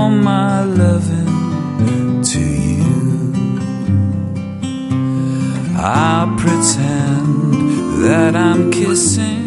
all my loving to you. I pretend that I'm kissing